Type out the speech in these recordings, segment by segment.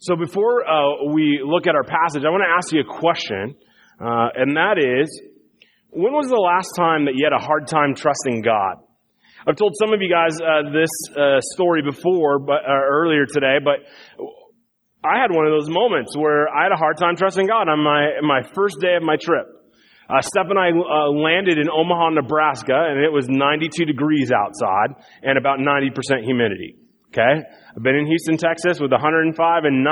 So before we look at our passage, I want to ask you a question, and that is, when was the last time that you had a hard time trusting God? I've told some of you guys this story before, but earlier today, but I had one of those moments where I had a hard time trusting God on my first day of my trip. Steph and I landed in Omaha, Nebraska, and it was 92 degrees outside and about 90% humidity. Okay? I've been in Houston, Texas with 105 and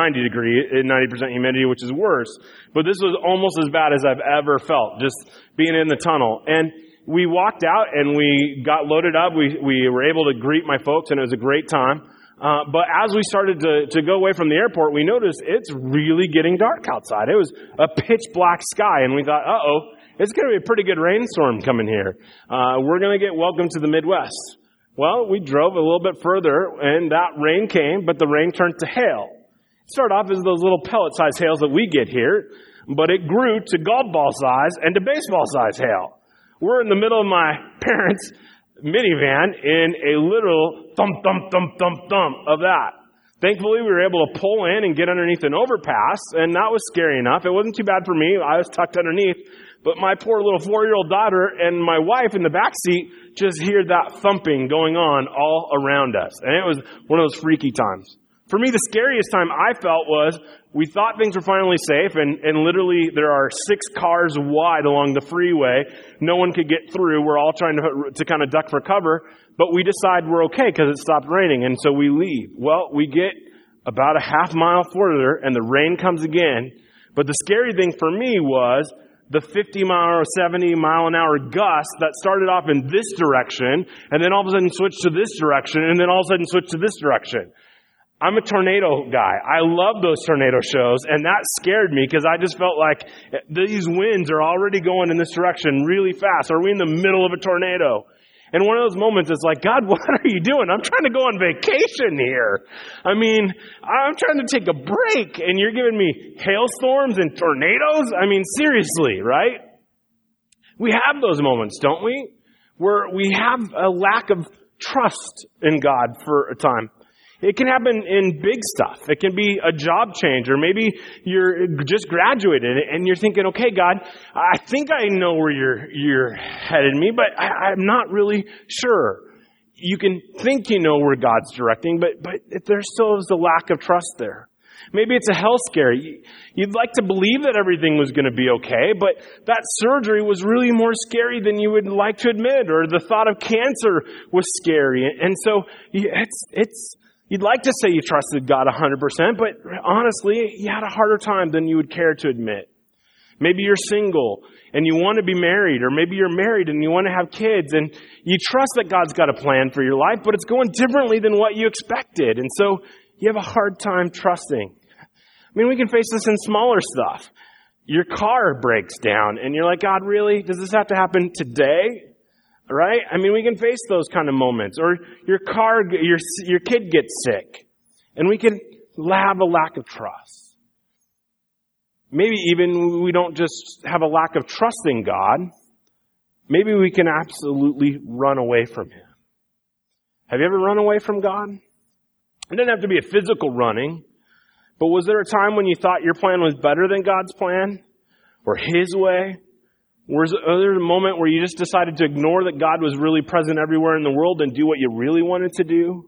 90% humidity, which is worse. But this was almost as bad as I've ever felt, just being in the tunnel. And we walked out and we got loaded up. We were able to greet my folks, and it was a great time. But as we started to go away from the airport, we noticed it's really getting dark outside. It was a pitch black sky, and we thought, it's going to be a pretty good rainstorm coming here. We're going to get welcome to the Midwest. Well, we drove a little bit further, and that rain came, but the rain turned to hail. It started off as those little pellet-sized hails that we get here, but it grew to golf ball size and to baseball size hail. We're in the middle of my parents' minivan in a literal thump, thump, thump, thump, thump of that. Thankfully, we were able to pull in and get underneath an overpass, and that was scary enough. It wasn't too bad for me. I was tucked underneath. But my poor little 4-year-old daughter and my wife in the back seat just hear that thumping going on all around us. And it was one of those freaky times. For me, the scariest time I felt was we thought things were finally safe, and literally there are 6 cars wide along the freeway. No one could get through. We're all trying to kind of duck for cover. But we decide we're okay because it stopped raining, and so we leave. Well, we get about a half mile further, and the rain comes again. But the scary thing for me was the 50 mile or 70 mile an hour gust that started off in this direction, and then all of a sudden switched to this direction, and then all of a sudden switched to this direction. I'm a tornado guy. I love those tornado shows, and that scared me because I just felt like these winds are already going in this direction really fast. Are we in the middle of a tornado? And one of those moments is like, God, what are you doing? I'm trying to go on vacation here. I mean, I'm trying to take a break, and you're giving me hailstorms and tornadoes? I mean, seriously, right? We have those moments, don't we? Where we have a lack of trust in God for a time. It can happen in big stuff. It can be a job change, or maybe you're just graduated and you're thinking, okay, God, I think I know where you're headed me, but I'm not really sure. You can think you know where God's directing, but there still is a lack of trust there. Maybe it's a health scare. You'd like to believe that everything was going to be okay, but that surgery was really more scary than you would like to admit, or the thought of cancer was scary. And so you'd like to say you trusted God 100%, but honestly, you had a harder time than you would care to admit. Maybe you're single and you want to be married, or maybe you're married and you want to have kids, and you trust that God's got a plan for your life, but it's going differently than what you expected. And so you have a hard time trusting. I mean, we can face this in smaller stuff. Your car breaks down and you're like, God, really? Does this have to happen today? Right? I mean, we can face those kind of moments. Or your kid gets sick, and we can have a lack of trust. Maybe even we don't just have a lack of trust in God. Maybe we can absolutely run away from Him. Have you ever run away from God? It doesn't have to be a physical running, but was there a time when you thought your plan was better than God's plan? Or His way? Was there a moment where you just decided to ignore that God was really present everywhere in the world and do what you really wanted to do?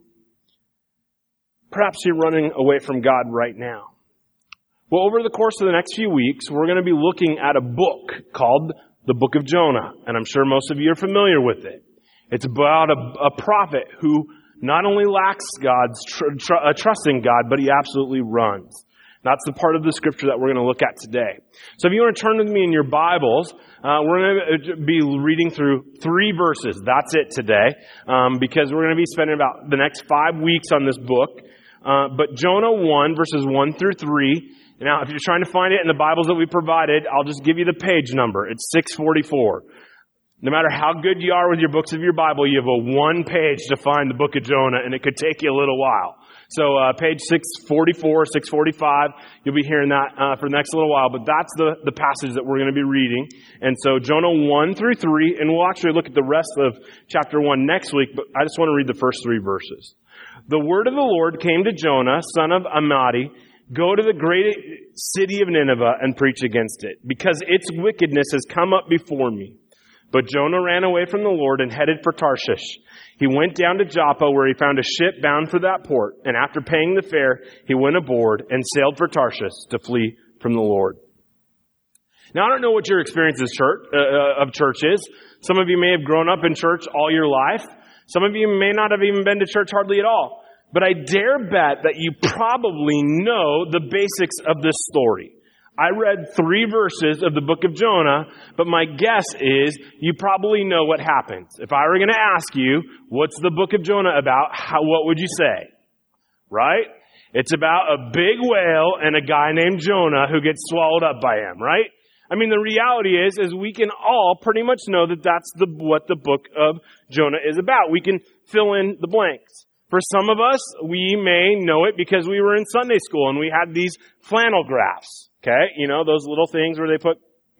Perhaps you're running away from God right now. Well, over the course of the next few weeks, we're going to be looking at a book called the Book of Jonah, and I'm sure most of you are familiar with it. It's about a prophet who not only lacks God's trust in God, but he absolutely runs. That's the part of the scripture that we're going to look at today. So if you want to turn with me in your Bibles, we're going to be reading through 3 verses. That's it today, because we're going to be spending about the next 5 weeks on this book. But Jonah 1, verses 1 through 3. Now, if you're trying to find it in the Bibles that we provided, I'll just give you the page number. It's 644. No matter how good you are with your books of your Bible, you have a 1 page to find the book of Jonah, and it could take you a little while. So page 644, 645, you'll be hearing that for the next little while. But that's the passage that we're going to be reading. And so Jonah 1 through 3, and we'll actually look at the rest of chapter 1 next week, but I just want to read the first 3 verses. The word of the Lord came to Jonah, son of Amittai, Go to the great city of Nineveh and preach against it, because its wickedness has come up before me. But Jonah ran away from the Lord and headed for Tarshish. He went down to Joppa, where he found a ship bound for that port, and after paying the fare, he went aboard and sailed for Tarshish to flee from the Lord. Now, I don't know what your experience of church is. Some of you may have grown up in church all your life. Some of you may not have even been to church hardly at all. But I dare bet that you probably know the basics of this story. I read 3 verses of the book of Jonah, but my guess is you probably know what happens. If I were going to ask you, what's the book of Jonah about, what would you say? Right? It's about a big whale and a guy named Jonah who gets swallowed up by him, right? I mean, the reality is we can all pretty much know that that's what the book of Jonah is about. We can fill in the blanks. For some of us, we may know it because we were in Sunday school and we had these flannel graphs. Okay? You know, those little things where they put,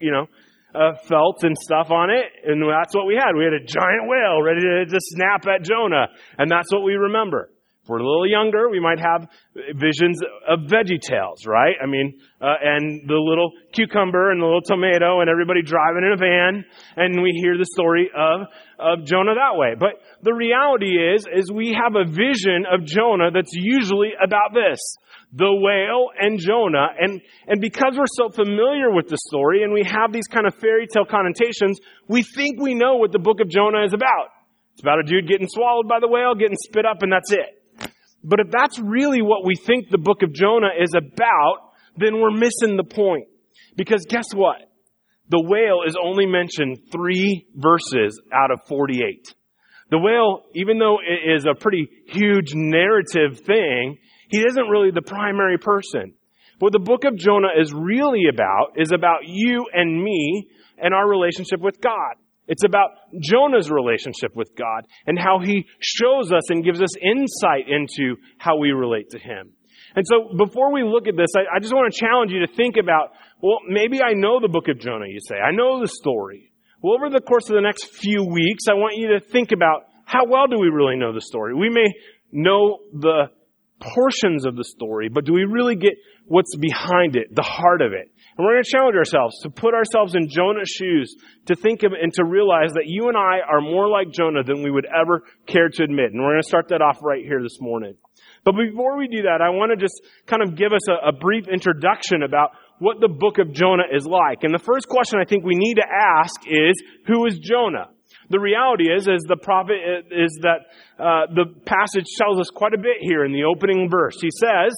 felt and stuff on it. And that's what we had. We had a giant whale ready to snap at Jonah. And that's what we remember. If we're a little younger, we might have visions of VeggieTales, right? I mean, and the little cucumber and the little tomato and everybody driving in a van, and we hear the story of Jonah that way. But the reality is we have a vision of Jonah that's usually about this: the whale and Jonah. And because we're so familiar with the story and we have these kind of fairy tale connotations, we think we know what the book of Jonah is about. It's about a dude getting swallowed by the whale, getting spit up, and that's it. But if that's really what we think the book of Jonah is about, then we're missing the point. Because guess what? The whale is only mentioned 3 verses out of 48. The whale, even though it is a pretty huge narrative thing, he isn't really the primary person. What the book of Jonah is really about is about you and me and our relationship with God. It's about Jonah's relationship with God and how he shows us and gives us insight into how we relate to him. And so before we look at this, I just want to challenge you to think about, well, maybe I know the book of Jonah, you say. I know the story. Well, over the course of the next few weeks, I want you to think about how well do we really know the story? We may know the portions of the story, but do we really get what's behind it, the heart of it? And we're going to challenge ourselves to put ourselves in Jonah's shoes, to think of and to realize that you and I are more like Jonah than we would ever care to admit. And we're going to start that off right here this morning. But before we do that, I want to just kind of give us a brief introduction about what the book of Jonah is like. And the first question I think we need to ask is, who is Jonah? The reality is the prophet is that the passage tells us quite a bit here in the opening verse. He says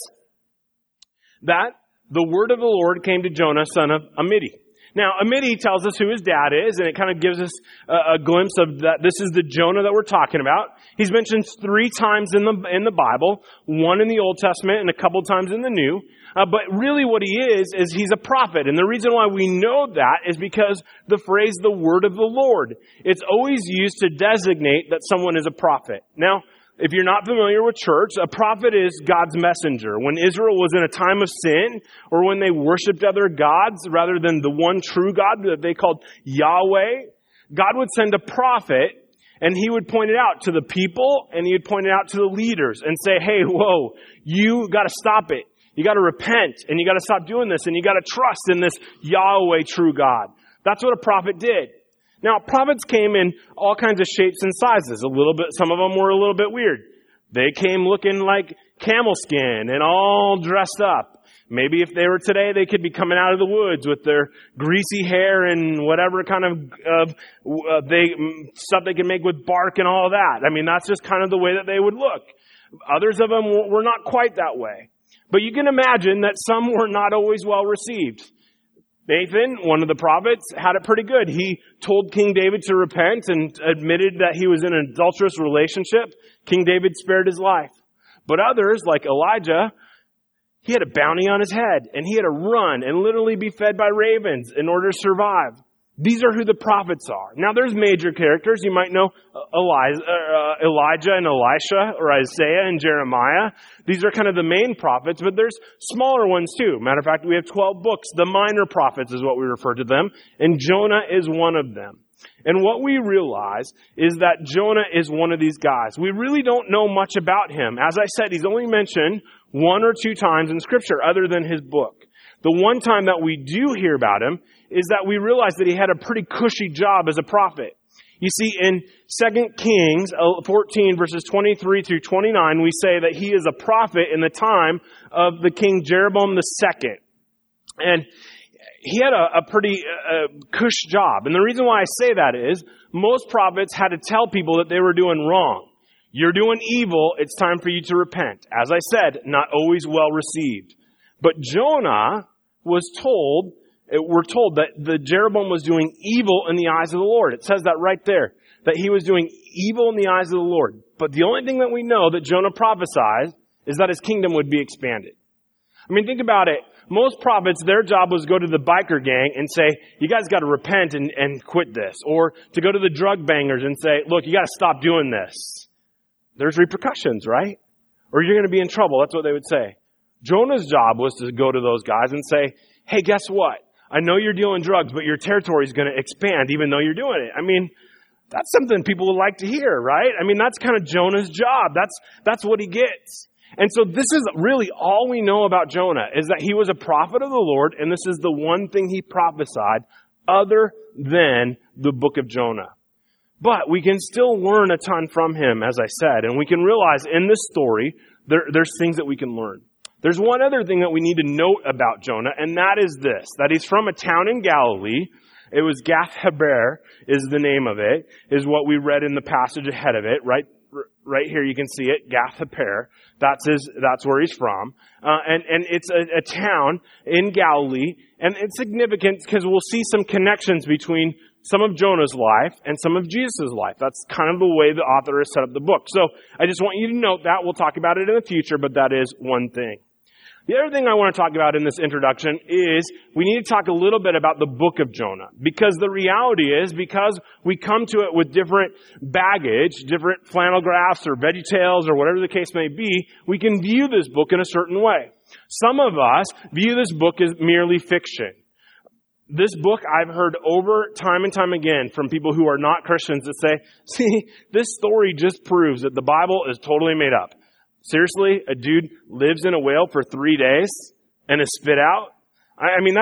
that the word of the Lord came to Jonah, son of Amittai. Now, Amittai tells us who his dad is, and it kind of gives us a glimpse of that. This is the Jonah that we're talking about. He's mentioned 3 times in the Bible, 1 in the Old Testament and a couple times in the New. But really what he is he's a prophet. And the reason why we know that is because the phrase, the word of the Lord, it's always used to designate that someone is a prophet. Now, if you're not familiar with church, a prophet is God's messenger. When Israel was in a time of sin, or when they worshiped other gods rather than the one true God that they called Yahweh, God would send a prophet, and he would point it out to the people, and he would point it out to the leaders, and say, hey, whoa, you got to stop it. You got to repent, and you got to stop doing this, and you got to trust in this Yahweh true God. That's what a prophet did. Now, prophets came in all kinds of shapes and sizes. Some of them were a little bit weird. They came looking like camel skin and all dressed up. Maybe if they were today, they could be coming out of the woods with their greasy hair and whatever kind of stuff they can make with bark and all that. I mean, that's just kind of the way that they would look. Others of them were not quite that way. But you can imagine that some were not always well received. Nathan, one of the prophets, had it pretty good. He told King David to repent and admitted that he was in an adulterous relationship. King David spared his life. But others, like Elijah, he had a bounty on his head, and he had to run and literally be fed by ravens in order to survive. These are who the prophets are. Now, there's major characters. You might know Elijah and Elisha, or Isaiah and Jeremiah. These are kind of the main prophets, but there's smaller ones too. Matter of fact, we have 12 books. The minor prophets is what we refer to them, and Jonah is one of them. And what we realize is that Jonah is one of these guys. We really don't know much about him. As I said, he's only mentioned one or two times in Scripture other than his book. The one time that we do hear about him is that we realize that he had a pretty cushy job as a prophet. You see, in 2 Kings 14, verses 23 through 29, we say that he is a prophet in the time of the king Jeroboam II. And he had a pretty cush job. And the reason why I say that is most prophets had to tell people that they were doing wrong. You're doing evil, it's time for you to repent. As I said, not always well received. But Jonah was told, we're told that the Jeroboam was doing evil in the eyes of the Lord. It says that right there, that he was doing evil in the eyes of the Lord. But the only thing that we know that Jonah prophesied is that his kingdom would be expanded. I mean, think about it. Most prophets, their job was to go to the biker gang and say, you guys got to repent and quit this. Or to go to the drug bangers and say, look, you got to stop doing this. There's repercussions, right? Or you're going to be in trouble. That's what they would say. Jonah's job was to go to those guys and say, hey, guess what? I know you're dealing drugs, but your territory is going to expand even though you're doing it. I mean, that's something people would like to hear, right? I mean, that's kind of Jonah's job. That's what he gets. And so this is really all we know about Jonah, is that he was a prophet of the Lord, and this is the one thing he prophesied other than the book of Jonah. But we can still learn a ton from him, as I said, and we can realize in this story, there's things that we can learn. There's one other thing that we need to note about Jonah, and that is this, that he's from a town in Galilee. It was Gath-Heber is the name of it, is what we read in the passage ahead of it, right here you can see it, Gath-Heber. That's where he's from. And it's a town in Galilee, and it's significant because we'll see some connections between some of Jonah's life and some of Jesus' life. That's kind of the way the author has set up the book. So I just want you to note that. We'll talk about it in the future, but that is one thing. The other thing I want to talk about in this introduction is we need to talk a little bit about the book of Jonah. Because the reality is, because we come to it with different baggage, different flannel graphs or VeggieTales or whatever the case may be, we can view this book in a certain way. Some of us view this book as merely fiction. This book I've heard over time and time again from people who are not Christians that say, see, this story just proves that the Bible is totally made up. Seriously, a dude lives in a whale for 3 days and is spit out? I mean,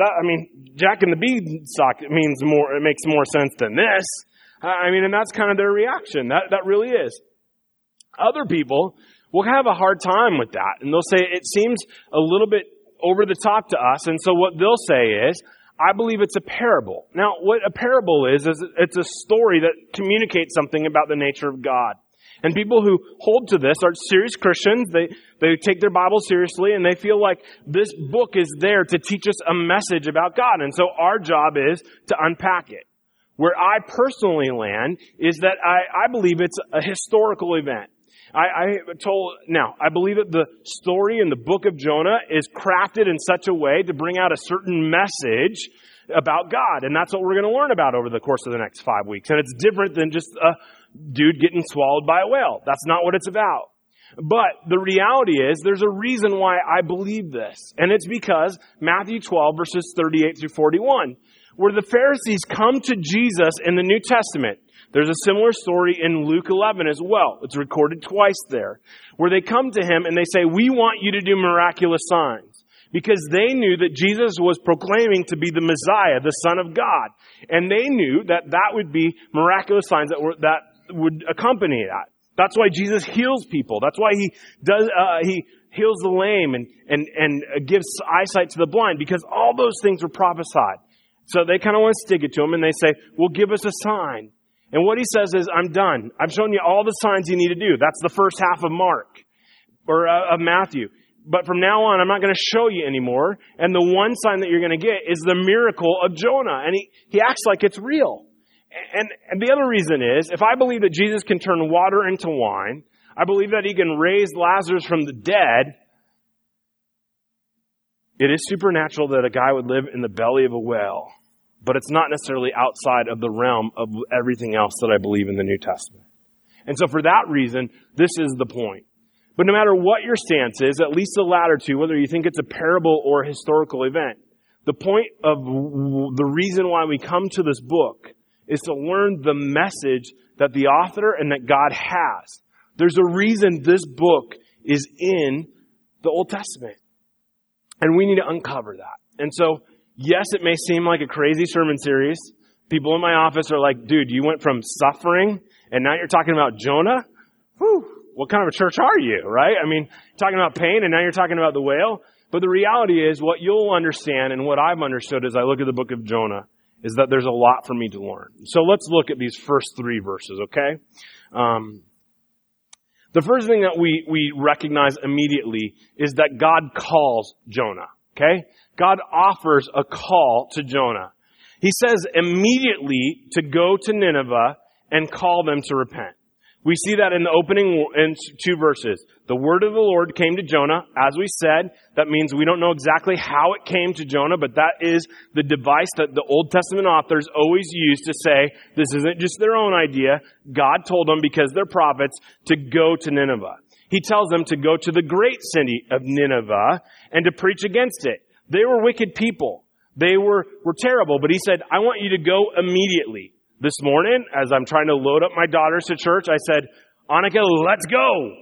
Jack and the Beanstalk, it makes more sense than this. And that's kind of their reaction. That really is. Other people will have a hard time with that, and they'll say it seems a little bit over the top to us, and so what they'll say is, I believe it's a parable. Now, what a parable is it's a story that communicates something about the nature of God. And people who hold to this are serious Christians. They take their Bible seriously, and they feel like this book is there to teach us a message about God. And so our job is to unpack it. Where I personally land is that I believe it's a historical event. I believe that the story in the book of Jonah is crafted in such a way to bring out a certain message about God. And that's what we're going to learn about over the course of the next 5 weeks. And it's different than just a dude getting swallowed by a whale. That's not what it's about. But the reality is there's a reason why I believe this. And it's because Matthew 12 verses 38 through 41, where the Pharisees come to Jesus in the New Testament. There's a similar story in Luke 11 as well. It's recorded twice there, where they come to him and they say, we want you to do miraculous signs. Because they knew that Jesus was proclaiming to be the Messiah, the Son of God. And they knew that would be miraculous signs that would accompany that. That's why Jesus heals people. That's why he heals the lame and gives eyesight to the blind, because all those things were prophesied. So they kind of want to stick it to him, and they say, well, give us a sign. And what he says is, I'm done. I've shown you all the signs you need to do. That's the first half of Mark or of Matthew. But from now on, I'm not going to show you anymore. And the one sign that you're going to get is the miracle of Jonah. And he acts like it's real. And the other reason is, if I believe that Jesus can turn water into wine, I believe that he can raise Lazarus from the dead, it is supernatural that a guy would live in the belly of a whale. But it's not necessarily outside of the realm of everything else that I believe in the New Testament. And so for that reason, this is the point. But no matter what your stance is, at least the latter two, whether you think it's a parable or a historical event, the point of the reason why we come to this book is to learn the message that the author and that God has. There's a reason this book is in the Old Testament. And we need to uncover that. And so, yes, it may seem like a crazy sermon series. People in my office are like, dude, you went from suffering and now you're talking about Jonah? Whew, what kind of a church are you, right? I mean, talking about pain and now you're talking about the whale. But the reality is what you'll understand and what I've understood as I look at the book of Jonah is that there's a lot for me to learn. So let's look at these first 3 verses, okay? The first thing that we recognize immediately is that God calls Jonah, okay? God offers a call to Jonah. He says immediately to go to Nineveh and call them to repent. We see that in the opening in 2 verses. The word of the Lord came to Jonah. As we said, that means we don't know exactly how it came to Jonah, but that is the device that the Old Testament authors always use to say, this isn't just their own idea. God told them, because they're prophets, to go to Nineveh. He tells them to go to the great city of Nineveh and to preach against it. They were wicked people. They were terrible, but he said, I want you to go immediately. This morning, as I'm trying to load up my daughters to church, I said, Annika, let's go.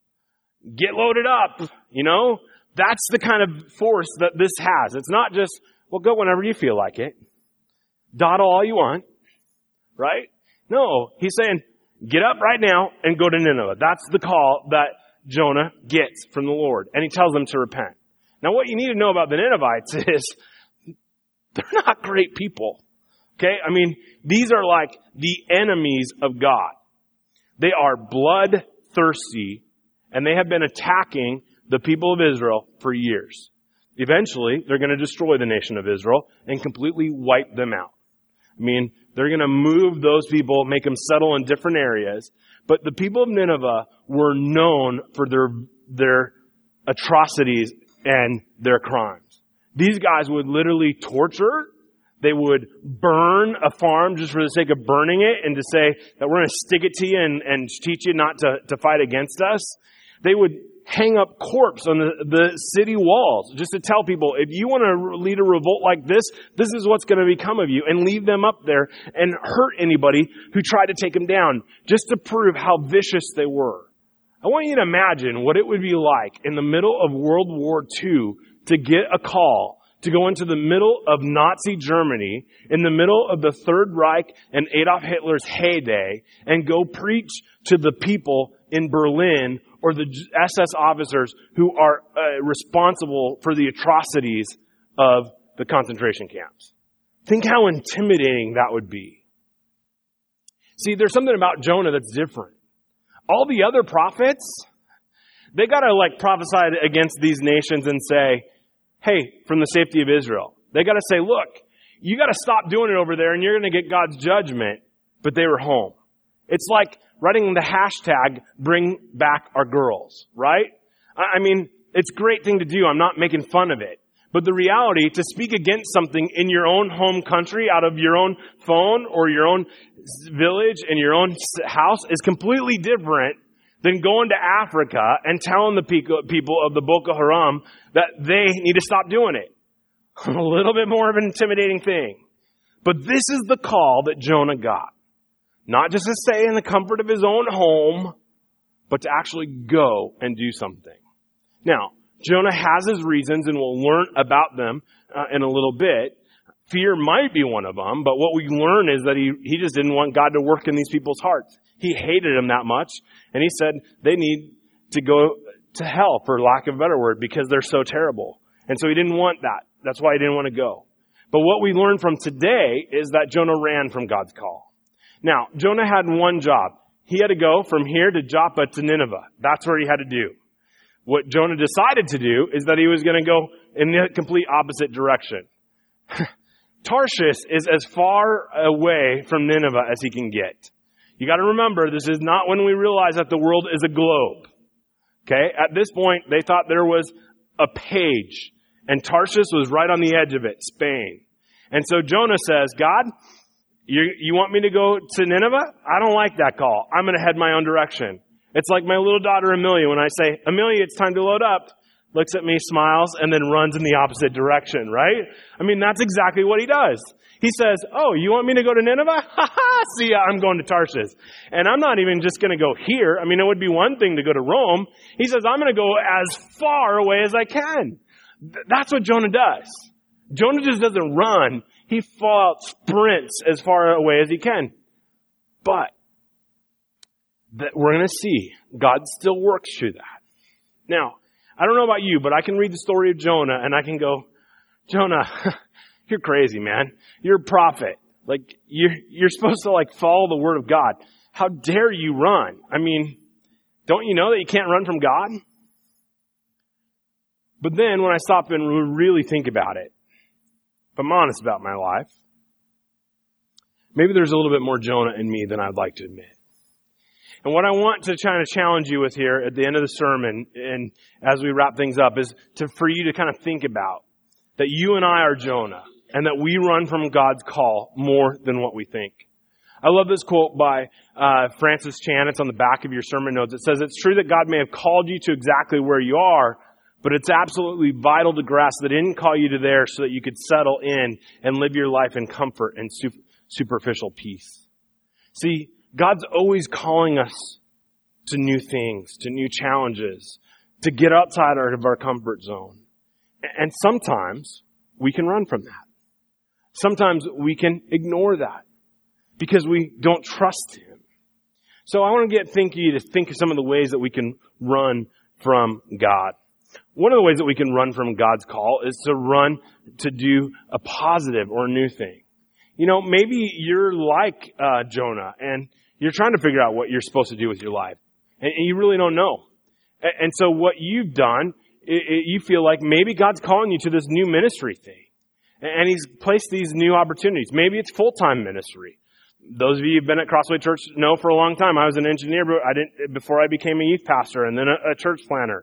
Get loaded up. You know, that's the kind of force that this has. It's not just, well, go whenever you feel like it. Dawdle all you want. Right? No, he's saying, get up right now and go to Nineveh. That's the call that Jonah gets from the Lord. And he tells them to repent. Now, what you need to know about the Ninevites is they're not great people. Okay? I mean, these are like the enemies of God. They are bloodthirsty, and they have been attacking the people of Israel for years. Eventually, they're going to destroy the nation of Israel and completely wipe them out. I mean, they're going to move those people, make them settle in different areas. But the people of Nineveh were known for their atrocities and their crimes. These guys would literally torture. They would burn a farm just for the sake of burning it and to say that we're going to stick it to you and teach you not to fight against us. They would hang up corpse on the city walls just to tell people, if you want to lead a revolt like this, this is what's going to become of you, and leave them up there and hurt anybody who tried to take them down just to prove how vicious they were. I want you to imagine what it would be like in the middle of World War II to get a call to go into the middle of Nazi Germany, in the middle of the Third Reich and Adolf Hitler's heyday, and go preach to the people in Berlin or the SS officers who are responsible for the atrocities of the concentration camps. Think how intimidating that would be. See, there's something about Jonah that's different. All the other prophets, they gotta prophesy against these nations and say, hey, from the safety of Israel. They got to say, look, you got to stop doing it over there and you're going to get God's judgment. But they were home. It's like writing the hashtag, bring back our girls, right? I mean, it's a great thing to do. I'm not making fun of it. But the reality, to speak against something in your own home country, out of your own phone or your own village and your own house, is completely different than going to Africa and telling the people of the Boko Haram that they need to stop doing it. A little bit more of an intimidating thing. But this is the call that Jonah got. Not just to stay in the comfort of his own home, but to actually go and do something. Now, Jonah has his reasons, and we'll learn about them in a little bit. Fear might be one of them, but what we learn is that he just didn't want God to work in these people's hearts. He hated them that much, and he said they need to go to hell, for lack of a better word, because they're so terrible. And so he didn't want that. That's why he didn't want to go. But what we learn from today is that Jonah ran from God's call. Now, Jonah had one job. He had to go from here to Joppa to Nineveh. That's where he had to do. What Jonah decided to do is that he was going to go in the complete opposite direction. Tarshish is as far away from Nineveh as he can get. You got to remember, this is not when we realize that the world is a globe. Okay? At this point, they thought there was a page, and Tarshish was right on the edge of it, Spain. And so Jonah says, God, you want me to go to Nineveh? I don't like that call. I'm going to head my own direction. It's like my little daughter, Amelia, when I say, Amelia, it's time to load up. looks at me, smiles, and then runs in the opposite direction, right? I mean, that's exactly what he does. He says, oh, you want me to go to Nineveh? Ha ha! See ya, I'm going to Tarshish. And I'm not even just going to go here. I mean, it would be one thing to go to Rome. He says, I'm going to go as far away as I can. That's what Jonah does. Jonah just doesn't run. He falls, sprints as far away as he can. But we're going to see God still works through that. Now, I don't know about you, but I can read the story of Jonah and I can go, Jonah, you're crazy, man. You're a prophet. Like, you're supposed to follow the word of God. How dare you run? I mean, don't you know that you can't run from God? But then when I stop and really think about it, if I'm honest about my life, maybe there's a little bit more Jonah in me than I'd like to admit. And what I want to try to challenge you with here at the end of the sermon and as we wrap things up is for you to kind of think about that you and I are Jonah and that we run from God's call more than what we think. I love this quote by Francis Chan. It's on the back of your sermon notes. It says, it's true that God may have called you to exactly where you are, but it's absolutely vital to grasp that He didn't call you to there so that you could settle in and live your life in comfort and superficial peace. See, God's always calling us to new things, to new challenges, to get outside of our comfort zone. And sometimes we can run from that. Sometimes we can ignore that because we don't trust Him. So I want to think you to think of some of the ways that we can run from God. One of the ways that we can run from God's call is to run to do a positive or a new thing. You know, maybe you're like Jonah and you're trying to figure out what you're supposed to do with your life. And you really don't know. And so what you've done, you feel like maybe God's calling you to this new ministry thing. And He's placed these new opportunities. Maybe it's full-time ministry. Those of you who've been at Crossway Church know for a long time. I was an engineer before I became a youth pastor and then a church planner.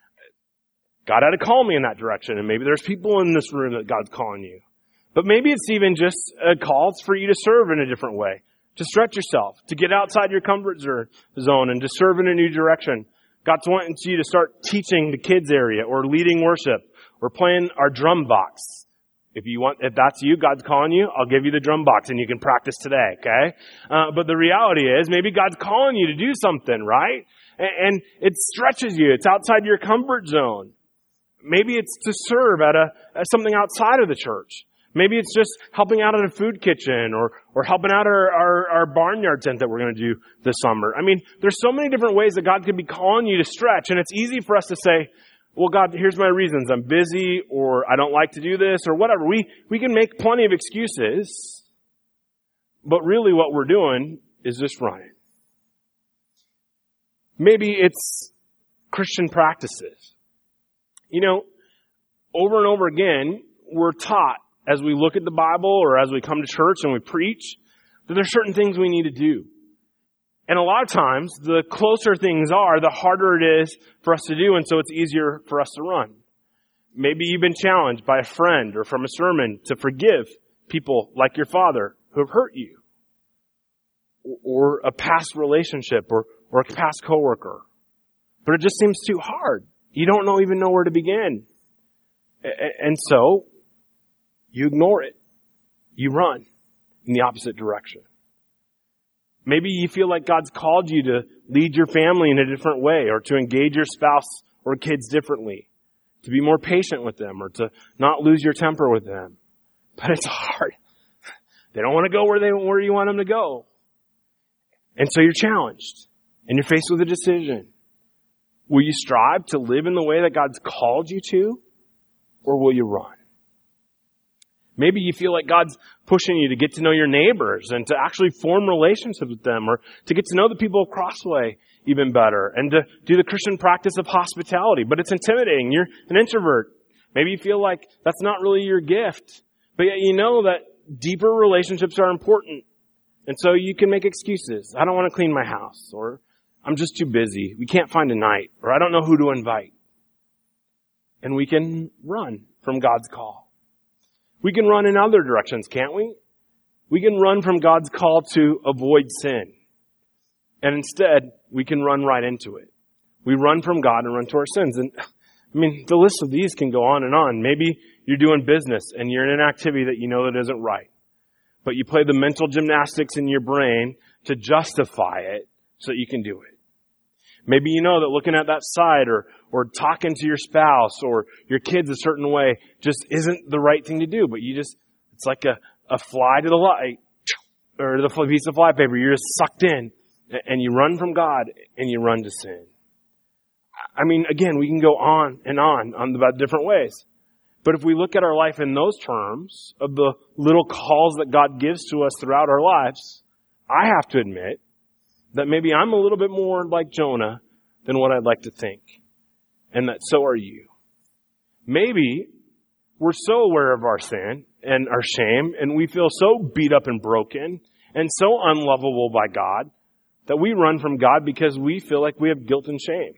God had to call me in that direction. And maybe there's people in this room that God's calling you. But maybe it's even just a call for you to serve in a different way. To stretch yourself, to get outside your comfort zone and to serve in a new direction. God's wanting you to start teaching the kids area or leading worship or playing our drum box. If that's you, God's calling you, I'll give you the drum box and you can practice today, okay? But the reality is maybe God's calling you to do something, right? And it stretches you. It's outside your comfort zone. Maybe it's to serve at something outside of the church. Maybe it's just helping out at a food kitchen or helping out our barnyard tent that we're going to do this summer. I mean, there's so many different ways that God could be calling you to stretch. And it's easy for us to say, well, God, here's my reasons. I'm busy or I don't like to do this or whatever. We can make plenty of excuses. But really what we're doing is just running. Maybe it's Christian practices. You know, over and over again, we're taught as we look at the Bible or as we come to church and we preach, that there's certain things we need to do. And a lot of times, the closer things are, the harder it is for us to do, and so it's easier for us to run. Maybe you've been challenged by a friend or from a sermon to forgive people like your father who have hurt you. Or a past relationship or a past coworker. But it just seems too hard. You don't even know where to begin. And so, you ignore it. You run in the opposite direction. Maybe you feel like God's called you to lead your family in a different way or to engage your spouse or kids differently, to be more patient with them or to not lose your temper with them. But it's hard. They don't want to go where you want them to go. And so you're challenged and you're faced with a decision. Will you strive to live in the way that God's called you to, or will you run? Maybe you feel like God's pushing you to get to know your neighbors and to actually form relationships with them or to get to know the people of Crossway even better and to do the Christian practice of hospitality. But it's intimidating. You're an introvert. Maybe you feel like that's not really your gift. But yet you know that deeper relationships are important. And so you can make excuses. I don't want to clean my house, or I'm just too busy. We can't find a night, or I don't know who to invite. And we can run from God's call. We can run in other directions, can't we? We can run from God's call to avoid sin. And instead, we can run right into it. We run from God and run to our sins. And I mean, the list of these can go on and on. Maybe you're doing business and you're in an activity that you know that isn't right. But you play the mental gymnastics in your brain to justify it so that you can do it. Maybe you know that looking at that site or talking to your spouse or your kids a certain way just isn't the right thing to do. But it's like a fly to the light or the piece of flypaper. You're just sucked in and you run from God and you run to sin. I mean, again, we can go on and on about different ways. But if we look at our life in those terms of the little calls that God gives to us throughout our lives, I have to admit that maybe I'm a little bit more like Jonah than what I'd like to think. And that so are you. Maybe we're so aware of our sin and our shame, and we feel so beat up and broken and so unlovable by God that we run from God because we feel like we have guilt and shame.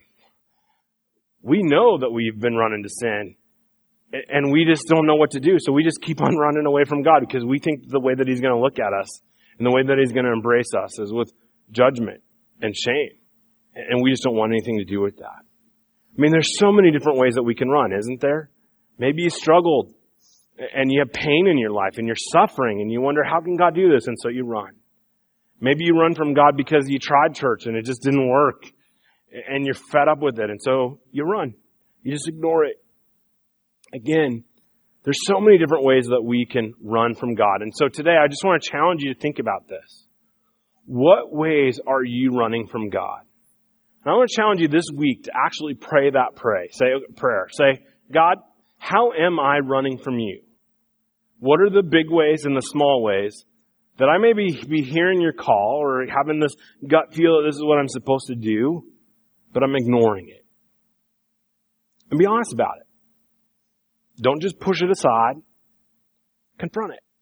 We know that we've been running to sin, and we just don't know what to do. So we just keep on running away from God because we think the way that He's going to look at us and the way that He's going to embrace us is with judgment and shame. And we just don't want anything to do with that. I mean, there's so many different ways that we can run, isn't there? Maybe you struggled and you have pain in your life and you're suffering and you wonder, how can God do this? And so you run. Maybe you run from God because you tried church and it just didn't work and you're fed up with it. And so you run. You just ignore it. Again, there's so many different ways that we can run from God. And so today I just want to challenge you to think about this. What ways are you running from God? And I want to challenge you this week to actually pray that prayer. Say, God, how am I running from you? What are the big ways and the small ways that I may be hearing your call or having this gut feel that this is what I'm supposed to do, but I'm ignoring it? And be honest about it. Don't just push it aside. Confront it.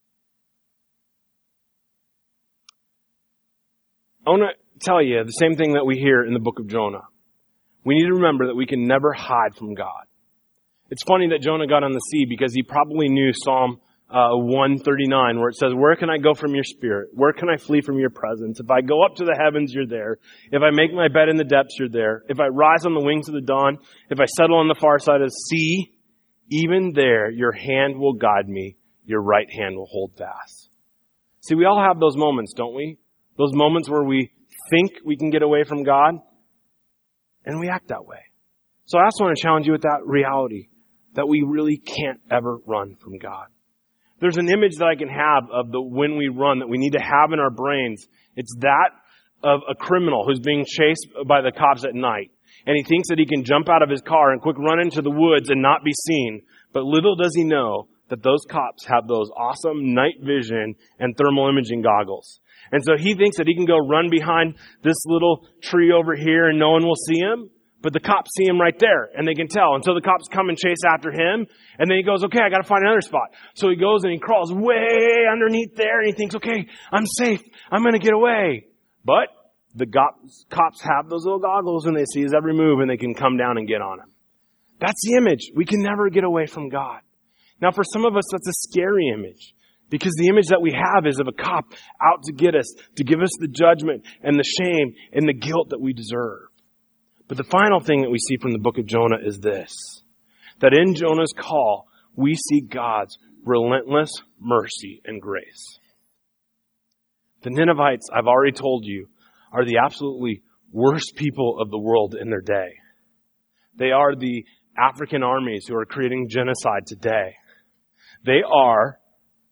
I want to tell you the same thing that we hear in the book of Jonah. We need to remember that we can never hide from God. It's funny that Jonah got on the sea because he probably knew Psalm 139 where it says, where can I go from your spirit? Where can I flee from your presence? If I go up to the heavens, you're there. If I make my bed in the depths, you're there. If I rise on the wings of the dawn, if I settle on the far side of the sea, even there your hand will guide me. Your right hand will hold fast. See, we all have those moments, don't we? Those moments where we think we can get away from God, and we act that way. So I also want to challenge you with that reality, that we really can't ever run from God. There's an image that I can have of the when we run that we need to have in our brains. It's that of a criminal who's being chased by the cops at night. And he thinks that he can jump out of his car and quick run into the woods and not be seen. But little does he know that those cops have those awesome night vision and thermal imaging goggles. And so he thinks that he can go run behind this little tree over here and no one will see him. But the cops see him right there and they can tell. And so the cops come and chase after him. And then he goes, okay, I got to find another spot. So he goes and he crawls way underneath there and he thinks, okay, I'm safe. I'm going to get away. But the cops have those little goggles and they see his every move and they can come down and get on him. That's the image. We can never get away from God. Now for some of us, that's a scary image. Because the image that we have is of a cop out to get us, to give us the judgment and the shame and the guilt that we deserve. But the final thing that we see from the book of Jonah is this, that in Jonah's call, we see God's relentless mercy and grace. The Ninevites, I've already told you, are the absolutely worst people of the world in their day. They are the African armies who are creating genocide today. They are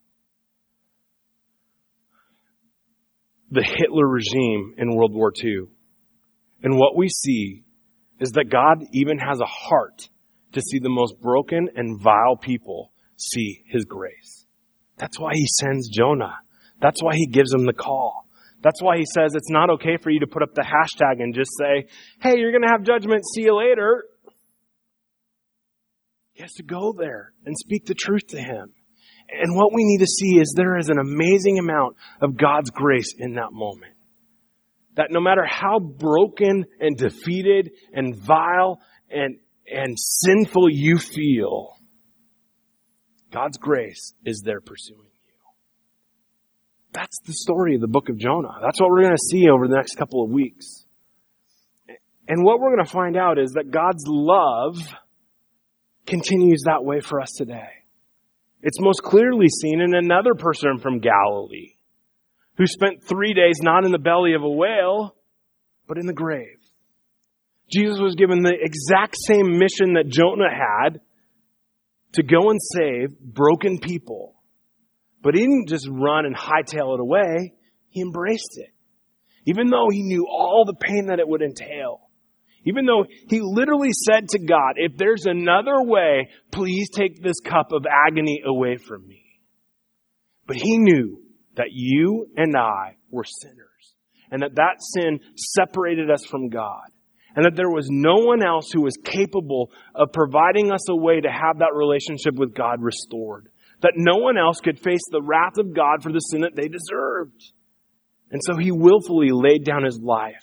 the Hitler regime in World War II. And what we see is that God even has a heart to see the most broken and vile people see His grace. That's why He sends Jonah. That's why He gives him the call. That's why He says it's not okay for you to put up the hashtag and just say, hey, you're going to have judgment, see you later. He has to go there and speak the truth to him. And what we need to see is there is an amazing amount of God's grace in that moment. That no matter how broken and defeated and vile and sinful you feel, God's grace is there pursuing you. That's the story of the book of Jonah. That's what we're going to see over the next couple of weeks. And what we're going to find out is that God's love continues that way for us today. It's most clearly seen in another person from Galilee who spent 3 days not in the belly of a whale, but in the grave. Jesus was given the exact same mission that Jonah had to go and save broken people. But he didn't just run and hightail it away. He embraced it. Even though he knew all the pain that it would entail. Even though he literally said to God, if there's another way, please take this cup of agony away from me. But he knew that you and I were sinners. And that sin separated us from God. And that there was no one else who was capable of providing us a way to have that relationship with God restored. That no one else could face the wrath of God for the sin that they deserved. And so he willfully laid down his life.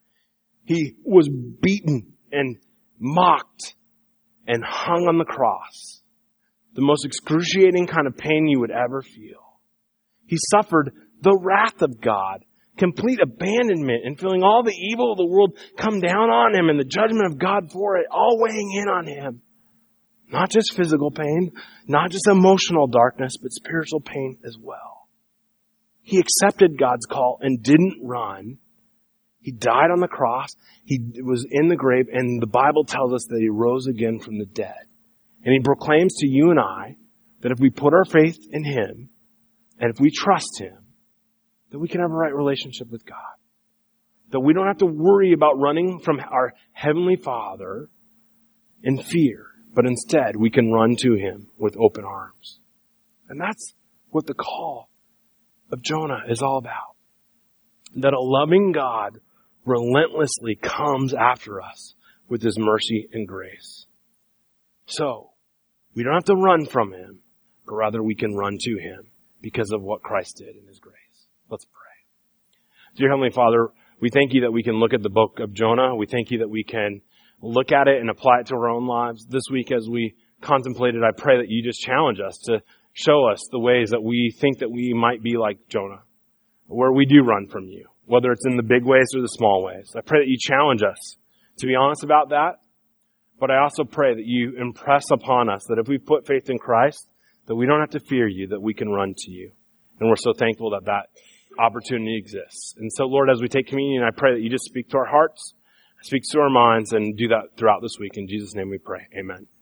He was beaten and mocked and hung on the cross. The most excruciating kind of pain you would ever feel. He suffered the wrath of God, complete abandonment, and feeling all the evil of the world come down on him and the judgment of God for it, all weighing in on him. Not just physical pain, not just emotional darkness, but spiritual pain as well. He accepted God's call and didn't run. He died on the cross. He was in the grave, and the Bible tells us that he rose again from the dead. And he proclaims to you and I that if we put our faith in him, and if we trust him, that we can have a right relationship with God. That we don't have to worry about running from our Heavenly Father in fear, but instead we can run to him with open arms. And that's what the call of Jonah is all about. That a loving God relentlessly comes after us with his mercy and grace. So, we don't have to run from him, but rather we can run to him because of what Christ did in his grace. Let's pray. Dear Heavenly Father, we thank you that we can look at the book of Jonah. We thank you that we can look at it and apply it to our own lives. This week as we contemplated, I pray that you just challenge us to show us the ways that we think that we might be like Jonah, where we do run from you, whether it's in the big ways or the small ways. I pray that you challenge us to be honest about that, but I also pray that you impress upon us that if we put faith in Christ, that we don't have to fear you, that we can run to you. And we're so thankful that that opportunity exists. And so, Lord, as we take communion, I pray that you just speak to our hearts, speak to our minds, and do that throughout this week. In Jesus' name we pray. Amen.